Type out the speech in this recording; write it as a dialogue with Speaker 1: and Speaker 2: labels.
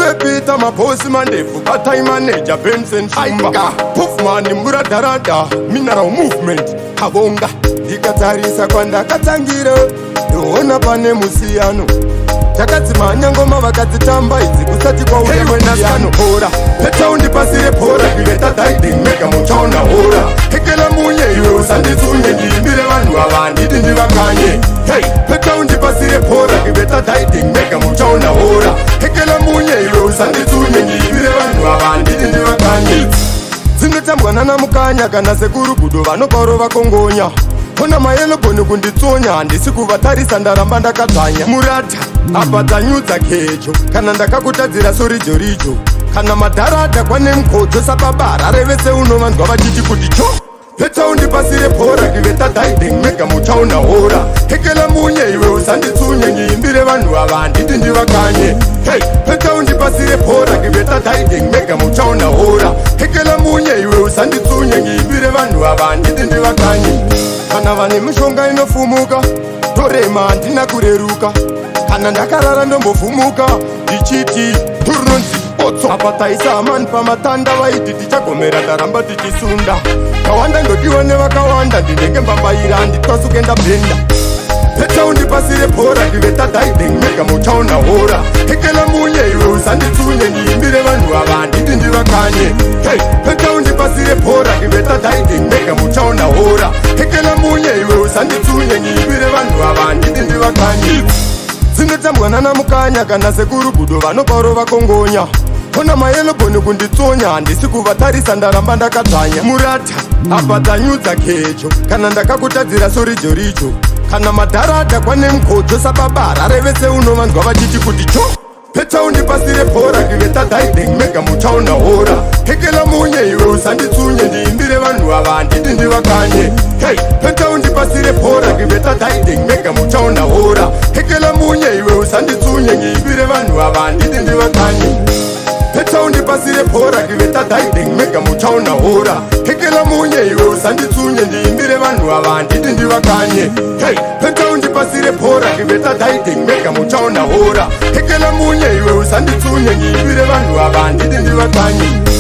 Speaker 1: Peter maposi mandefu Batai manager Benson Shumba Puffman Muradarada Mineral Movement Kabonga Dikatarisa kwanda katangira Doona pane musiyano Takatsimanya ngoma vakadzitamba idzi kusati kwauya mwenasano hora Peta undipasire pora Kiveta daiding mega muchaona hora Hekela munye iwe usanditsunye Ndiimbire vanhu ava nditi ndivakanye Hey, peta undipasire pora Kiveta daiding mega muchaona hora Hekela munye iwe usanditsunye Ndiimbire vanhu ava nditi ndivakanye Dzinotambwa nana mukanya kana sekuru gudo vanoparo vakongonya Kona mayelo goni kunditsonya handisi kuvatarisa ndaramba ndakadzanya Murata apa dzanyudza kecho kana ndakakutadzira sorijo rijo kana madharata kwane mkodzo sapabara revese unovanzwa vachiti kuti cho Peta undipasire pora kiveta daiding mega muchaona hora Hekela munye iwe usanditsunye Ndiimbire vanhu ava nditi ndivakanye Hey, peta undipasire pora kiveta daiding mega muchaona hora Hekela munye iwe usanditsunye Ndiimbire vanhu ava nditi ndivakanye Kana vane mishonga inofumuka Torema handina kureruka Kana ndakarara ndombofumuka Ndichiti turunonzi otso Apa taisa amani pamatanda vaiti tichagomera taramba tichisunda Kawanda ndodiwa nevakawanda Ndinenge mbambaira handitwasuke ndabhenda Peta undipasire pora Kiveta daiding mega muchaona hora Hekela munye iwe usanditsunye Ndiimbire vanhu ava nditi ndivakanye Hey, peta undipasire pora Kiveta daiding mega muchaona hora Hekela munye iwe usanditsunye Ndiimbire vanhu ava nditi ndivakanye Dzinotambwa nana mukanya kana sekuru gudo vanoparo vakongonya Kona mayelo goni kunditsonya handisi kuvatarisa ndaramba ndakadzanya Murata apa dzanyudza kecho kana ndakakutadzira sorijo richo kana madharata kwane mkodzo sapabara revese unovanzwa vachiti kuti cho Peta undipasire pora Kiveta daiding mega muchaona hora Hekela munye iwe usanditsunye Ndiimbire vanhu ava nditi ndivakanye Hey, peta undipasire pora Kiveta daiding mega muchaona hora Hekela munye iwe usanditsunye Ndiimbire vanhu ava nditi ndivakanye Peta undipasire pora Kiveta daiding mega muchaona hora Hekela munye iwe usanditsunye Ndiimbire vanhu ava nditi ndivakanye Hey, peta undipasire pora Kiveta daiding mega muchaona hora Hekela munye iwe usanditsunye Ndiimbire vanhu ava nditi ndivakanye